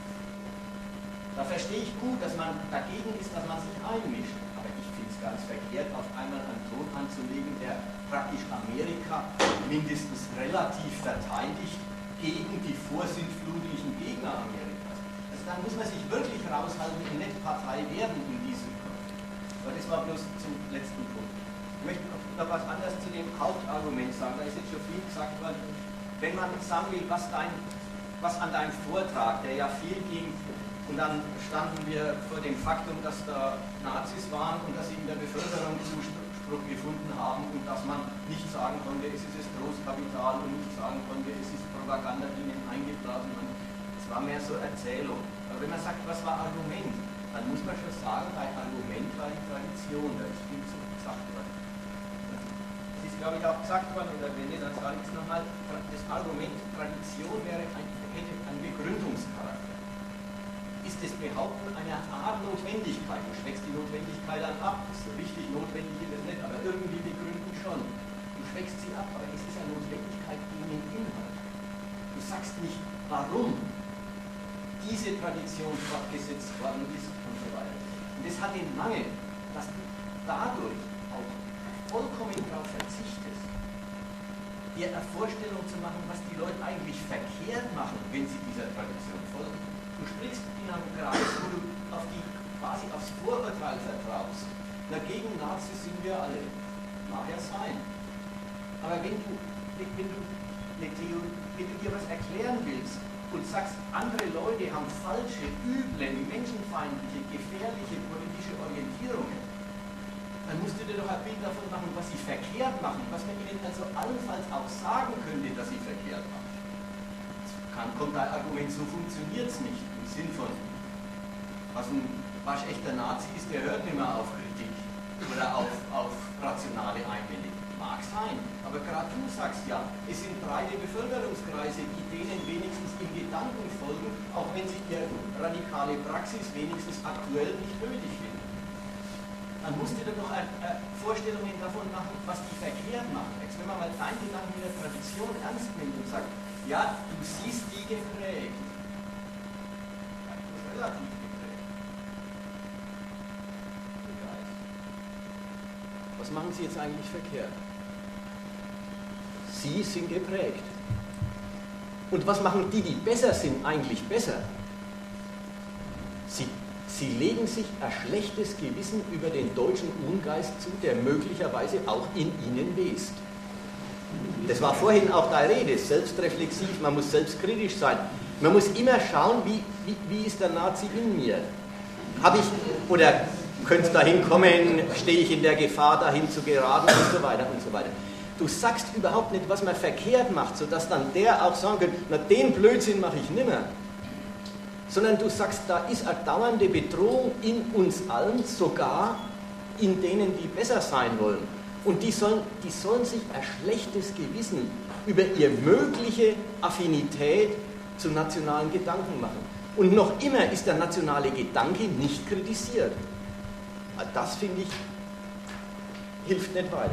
Da verstehe ich gut, dass man dagegen ist, dass man sich einmischt. Aber ich finde es ganz verkehrt, auf einmal einen Ton anzulegen, der praktisch Amerika mindestens relativ verteidigt gegen die vorsintflutlichen Gegner Amerikas. Also da muss man sich wirklich raushalten und nicht Partei werden in diesem Konflikt. Aber das war bloß zum letzten Punkt. Ich möchte noch was anderes zu dem Hauptargument sagen. Da ist jetzt schon viel gesagt worden. Wenn man sagen will, was an deinem Vortrag, der ja viel ging, und dann standen wir vor dem Faktum, dass da Nazis waren und dass sie in der Bevölkerung Zuspruch gefunden haben und dass man nicht sagen konnte, es ist das Großkapital und nicht sagen konnte, es ist Propaganda, die ihnen eingeblasen wird. Es war mehr so Erzählung. Aber wenn man sagt, was war Argument, dann muss man schon sagen, bei Argument war die Tradition, da ist viel zu gesagt worden. Es ist, glaube ich, auch gesagt worden, oder wenn nicht, dann sage ich es nochmal, das Argument Tradition hätte einen Begründungscharakter. Ist das Behaupten einer Art Notwendigkeit. Du schwächst die Notwendigkeit dann ab. Das ist so richtig notwendig ist es nicht, aber irgendwie begründen schon. Du schwächst sie ab, aber es ist eine Notwendigkeit in den Inhalt. Du sagst nicht, warum diese Tradition fortgesetzt worden ist und so weiter. Und das hat den Mangel, dass du dadurch auch vollkommen darauf verzichtest, dir eine Vorstellung zu machen, was die Leute eigentlich verkehrt machen, wenn sie dieser Tradition folgen. Du sprichst in einem Kreis, wo du quasi aufs Vorurteil vertraust. Dagegen Nazis sind wir alle. Mag ja sein. Aber wenn du dir was erklären willst und sagst, andere Leute haben falsche, üble, menschenfeindliche, gefährliche politische Orientierungen, dann musst du dir doch ein Bild davon machen, was sie verkehrt machen, was man ihnen also allenfalls auch sagen könnte, dass sie verkehrt machen. Kommt dein Argument, so funktioniert es nicht, im Sinn von, was ein waschechter Nazi ist, der hört nicht mehr auf Kritik oder auf rationale Einwände. Mag sein, aber gerade du sagst ja, es sind breite Bevölkerungskreise, die denen wenigstens in Gedanken folgen, auch wenn sie ihre radikale Praxis wenigstens aktuell nicht nötig finden. Man muss dir doch noch Vorstellungen davon machen, was die verkehrt machen. Jetzt, wenn man mal deinen Gedanken in der Tradition ernst nimmt und sagt, ja, du siehst die geprägt. Ja, das ist relativ geprägt. Was machen Sie jetzt eigentlich verkehrt? Sie sind geprägt. Und was machen die besser sind, eigentlich besser? Sie legen sich ein schlechtes Gewissen über den deutschen Ungeist zu, der möglicherweise auch in ihnen west. Das war vorhin auch deine Rede, selbstreflexiv, man muss selbstkritisch sein. Man muss immer schauen, wie ist der Nazi in mir? Oder könnte es dahin kommen, stehe ich in der Gefahr, dahin zu geraten und so weiter und so weiter. Du sagst überhaupt nicht, was man verkehrt macht, sodass dann der auch sagen könnte, na den Blödsinn mache ich nimmer. Sondern du sagst, da ist eine dauernde Bedrohung in uns allen, sogar in denen, die besser sein wollen. Und die sollen sich ein schlechtes Gewissen über ihre mögliche Affinität zu nationalen Gedanken machen. Und noch immer ist der nationale Gedanke nicht kritisiert. Das, finde ich, hilft nicht weiter.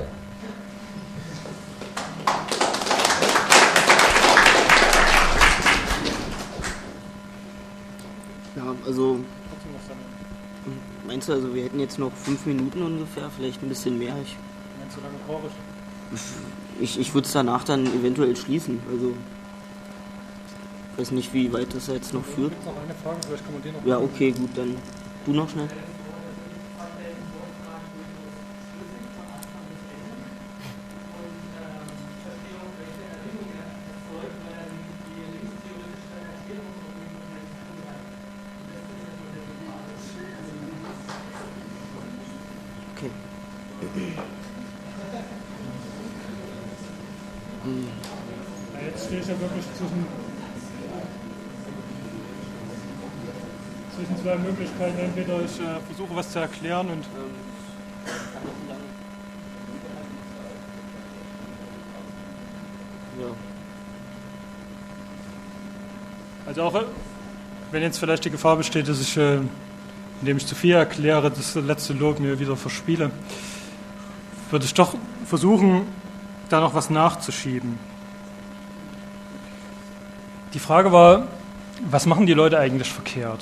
Ja, also meinst du, also wir hätten jetzt noch 5 Minuten ungefähr, vielleicht ein bisschen mehr? Meinst du lange brauche ich? Ich würde es danach dann eventuell schließen. Also ich weiß nicht, wie weit das jetzt noch führt. Noch eine Frage, vielleicht kann man den noch. Ja, okay, gut, dann du noch schnell. Jetzt stehe ich ja wirklich zwischen zwei Möglichkeiten. Entweder ich versuche was zu erklären und ja. Also auch wenn jetzt vielleicht die Gefahr besteht, dass ich, indem ich zu viel erkläre, das letzte Lob mir wieder verspiele, würde ich doch versuchen, da noch was nachzuschieben. Die Frage war, was machen die Leute eigentlich verkehrt?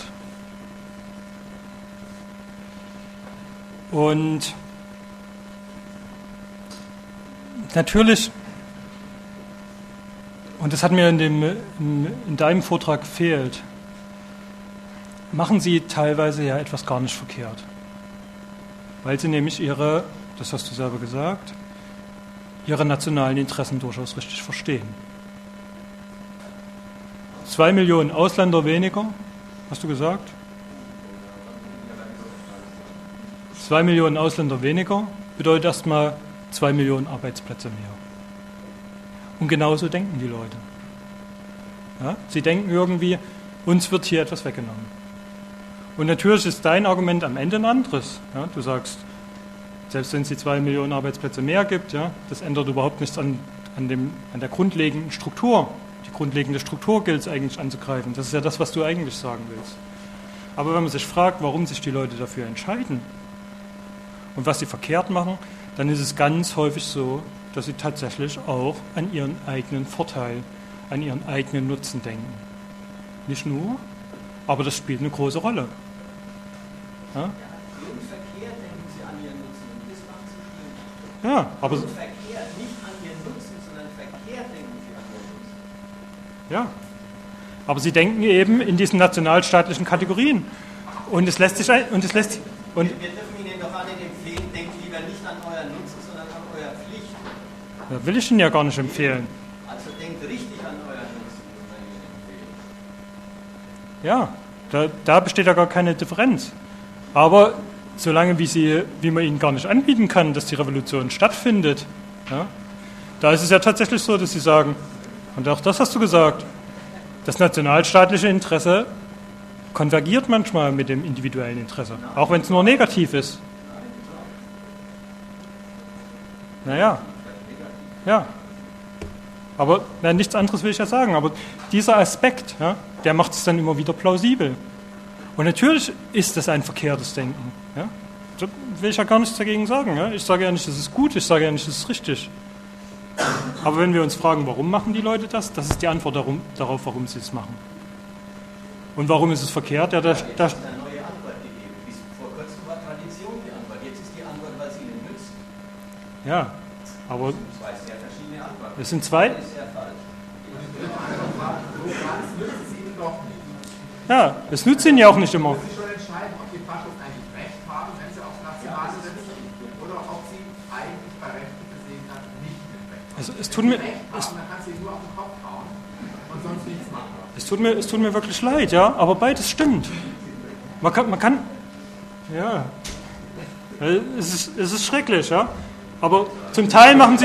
Und natürlich, und das hat mir in deinem Vortrag gefehlt, machen sie teilweise ja etwas gar nicht verkehrt. Weil sie nämlich das hast du selber gesagt, ihre nationalen Interessen durchaus richtig verstehen. 2 Millionen Ausländer weniger, hast du gesagt? 2 Millionen Ausländer weniger bedeutet erstmal 2 Millionen Arbeitsplätze mehr. Und genauso denken die Leute. Ja? Sie denken irgendwie, uns wird hier etwas weggenommen. Und natürlich ist dein Argument am Ende ein anderes. Ja? Du sagst, selbst wenn es die 2 Millionen Arbeitsplätze mehr gibt, ja, das ändert überhaupt nichts an der grundlegenden Struktur. Die grundlegende Struktur gilt es eigentlich anzugreifen. Das ist ja das, was du eigentlich sagen willst. Aber wenn man sich fragt, warum sich die Leute dafür entscheiden und was sie verkehrt machen, dann ist es ganz häufig so, dass sie tatsächlich auch an ihren eigenen Vorteil, an ihren eigenen Nutzen denken. Nicht nur, aber das spielt eine große Rolle. Ja? Ja, aber verkehrt, nicht an ihren Nutzen, sondern verkehrt denken sie an ihren Nutzen. Ja, aber sie denken eben in diesen nationalstaatlichen Kategorien. Und es lässt sich wir dürfen Ihnen doch alle nicht empfehlen, denkt lieber nicht an euren Nutzen, sondern an eurer Pflicht. Das will ich Ihnen ja gar nicht empfehlen. Also denkt richtig an euren Nutzen, wenn ihr empfehlt. Ja, da besteht ja gar keine Differenz. Aber solange wie man ihnen gar nicht anbieten kann, dass die Revolution stattfindet, ja, da ist es ja tatsächlich so, dass sie sagen, und auch das hast du gesagt, das nationalstaatliche Interesse konvergiert manchmal mit dem individuellen Interesse, auch wenn es nur negativ ist. Naja, ja. Aber nichts anderes will ich ja sagen. Aber dieser Aspekt, ja, der macht es dann immer wieder plausibel. Und natürlich ist das ein verkehrtes Denken. Ja. Da will ich ja gar nichts dagegen sagen. Ja. Ich sage ja nicht, das ist gut, ich sage ja nicht, das ist richtig. Aber wenn wir uns fragen, warum machen die Leute das, das ist die Antwort darauf, warum sie es machen. Und warum ist es verkehrt? Ja, Jetzt ist eine neue Antwort gegeben. Bis vor kurzem war Tradition die Antwort. Jetzt ist die Antwort, weil es ihnen nützt. Ja, aber Zwei sehr verschiedene Antworten. es sind zwei. Das ist sehr falsch. Nützt es ihnen doch nicht. Ja, es nützt ihnen ja auch nicht immer. Sie schon entscheiden, ob die Faschos eigentlich recht haben, wenn sie aufs Nationale setzen, oder ob sie eigentlich bei Rechten gesehen haben, nicht mit Recht haben. Es tut mir, Wenn sie Recht haben, dann kannst du ihnen nur auf den Kopf hauen und sonst nichts machen. es tut mir wirklich leid, ja, aber beides stimmt. Man kann ja, es ist schrecklich, ja, aber zum Teil machen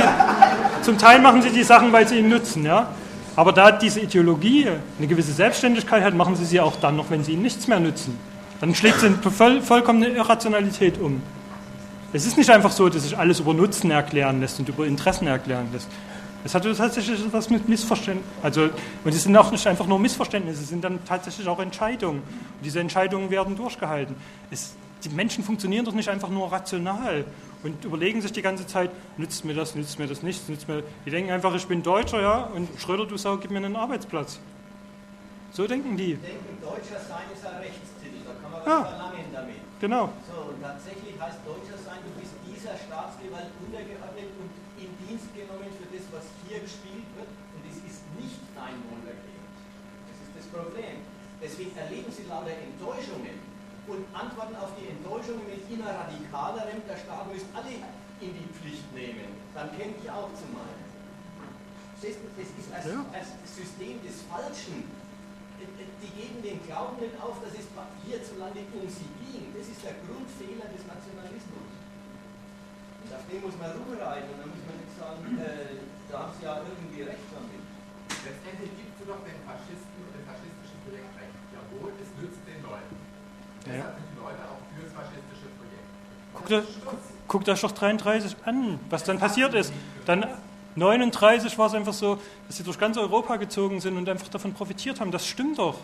sie die Sachen, weil sie ihnen nützen, ja. Aber da diese Ideologie eine gewisse Selbstständigkeit hat, machen sie sie auch dann noch, wenn sie ihnen nichts mehr nützen. Dann schlägt sie in vollkommene Irrationalität um. Es ist nicht einfach so, dass sich alles über Nutzen erklären lässt und über Interessen erklären lässt. Es hat tatsächlich etwas mit Missverständnissen. Und es sind auch nicht einfach nur Missverständnisse, es sind dann tatsächlich auch Entscheidungen. Und diese Entscheidungen werden durchgehalten. Die Menschen funktionieren doch nicht einfach nur rational und überlegen sich die ganze Zeit, nützt mir das nichts, die denken einfach, ich bin Deutscher, ja, und Schröder, du Sau, gib mir einen Arbeitsplatz. So denken die. Deutscher sein ist ein Rechtstitel, da kann man was verlangen damit. Genau. So, und tatsächlich heißt Deutscher sein, du bist dieser Staatsgewalt untergeordnet und in Dienst genommen für das, was hier gespielt wird, und es ist nicht dein Wohlergehen. Das ist das Problem. Deswegen erleben sie lauter Enttäuschungen und antworten auf die Enttäuschungen mit immer radikalerem, der Staat müsste alle in die Pflicht nehmen. Dann käme ich auch zu meinen. Das ist ein System des Falschen. Die geben den Glauben nicht auf, dass es hierzulande um sie ging. Das ist der Grundfehler des Nationalismus. Und auf den muss man rumreiten und dann muss man nicht sagen, da haben sie ja irgendwie recht damit. Letztendlich gibst du doch den Faschisten und den faschistischen Projekt recht. Jawohl, es nützt den Leuten. Deshalb sind die Leute auch für das faschistische Projekt. Guckt euch doch 33 an, was dann passiert ist. Dann 39 war es einfach so, dass sie durch ganz Europa gezogen sind und einfach davon profitiert haben. Das stimmt doch.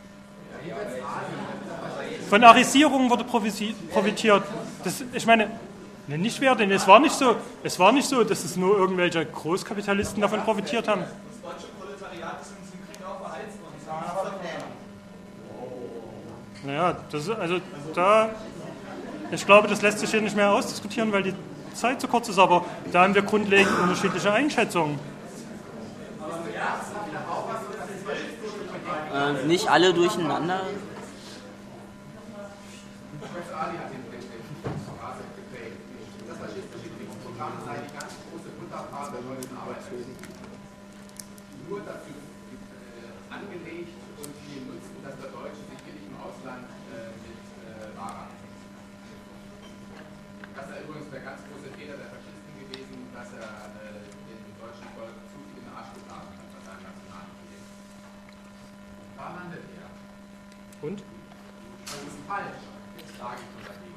Von Arisierung wurde profitiert. Ich meine, nicht wer, denn es war nicht so, dass es nur irgendwelche Großkapitalisten davon profitiert haben. Das deutsche Proletariat ist im Krieg auch beheizt worden. Naja, ich glaube, das lässt sich hier nicht mehr ausdiskutieren, weil die Zeit zu kurz ist, aber da haben wir grundlegend unterschiedliche Einschätzungen. Nicht alle durcheinander. Das faschistische Kriegsprogramm sei die ganz große Butterfahrt der deutschen Arbeitslosen. Nur dafür angelegt und die nutzen, dass der Deutsche sich billig im Ausland mit Ware einsetzt. Das ist übrigens der ganz große Fehler der Faschisten gewesen, dass er den deutschen Volk zu viel in den Arsch getan hat bei seinem nationalen Projekt. Da landet er. Und? Das ist falsch. Jetzt sage ich dagegen.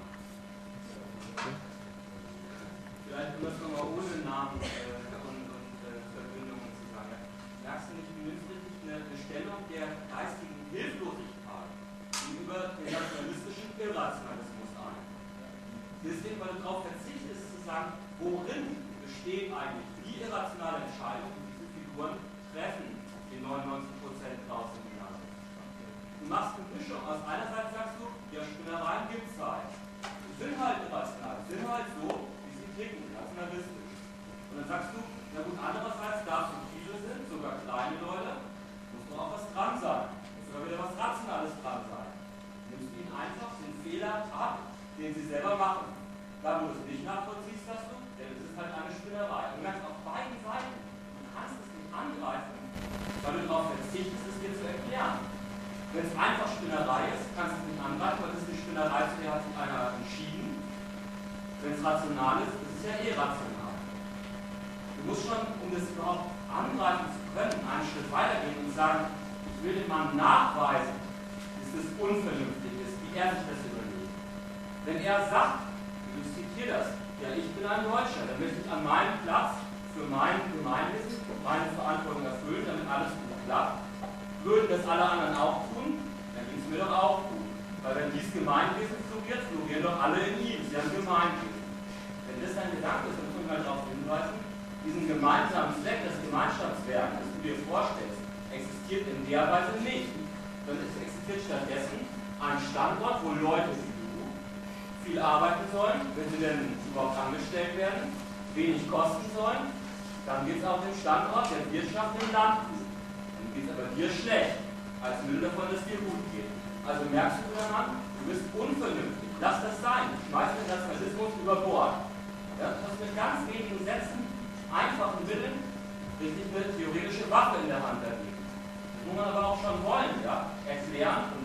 Vielleicht um das nochmal ohne Namen und Verbindungen zu sagen. Merkst du nicht, du nimmst richtig eine Stellung der geistigen Hilflosigkeit gegenüber dem nationalistischen Irrationalismus ein. Deswegen, weil du darauf verzichtest, zu sagen, worin besteht eigentlich die irrationale Entscheidung, die diese Figuren treffen, die 99% draußen im Gymnasium. Du machst eine Mischung aus. Einerseits sagst du, ja, Spinnereien gibt es halt. Die sind halt irrational, die sind halt so, wie sie ticken, nationalistisch. Und dann sagst du, na gut, andererseits, da so viele sind, sogar kleine Leute, muss doch auch was dran sein. Muss sogar wieder was Rationales dran sein. Nimmst du ihnen einfach den Fehler ab, den sie selber machen. Da, wo du es nicht nachvollziehst, sagst du, denn es ist halt eine Spinnerei. Und du merkst auf beiden Seiten, du kannst es nicht angreifen, weil du darauf verzichtest, es dir zu erklären. Wenn es einfach Spinnerei ist, kannst du es nicht angreifen, weil es ist die Spinnerei, zu der hat sich einer entschieden. Wenn es rational ist, ist es ja irrational. Du musst schon, um das überhaupt angreifen zu können, einen Schritt weitergehen und sagen, ich will dir mal nachweisen, dass es unvernünftig ist, wie er sich das überlegt. Wenn er sagt, ich zitiere das, ja, ich bin ein Deutscher, dann möchte ich an meinem Platz für mein Gemeinwesen meine Verantwortung erfüllen, damit alles gut klappt. Würden das alle anderen auch tun, dann ging es mir doch auch gut. Weil wenn dieses Gemeinwesen floriert, florieren doch alle in ihm. Sie haben Gemeinwesen. Wenn das dein Gedanke ist, dann muss man mal darauf hinweisen, diesen gemeinsamen Zweck, das Gemeinschaftswerk, das du dir vorstellst, existiert in der Weise nicht. Sondern es existiert stattdessen ein Standort, wo Leute wie du viel arbeiten sollen, wenn sie denn überhaupt angestellt werden, wenig kosten sollen, dann geht es auf dem Standort der Wirtschaft im Land gut. Dann geht es aber dir schlecht, als Mittel davon, dass es dir gut geht. Also merkst du daran, du bist unvernünftig. Lass das sein. Schmeiß den Nationalismus über Bord. Ja, du hast mit ganz wenigen Sätzen, einfachen Mitteln, richtig eine theoretische Waffe in der Hand dagegen. Das muss man aber auch schon wollen, ja? Erklären und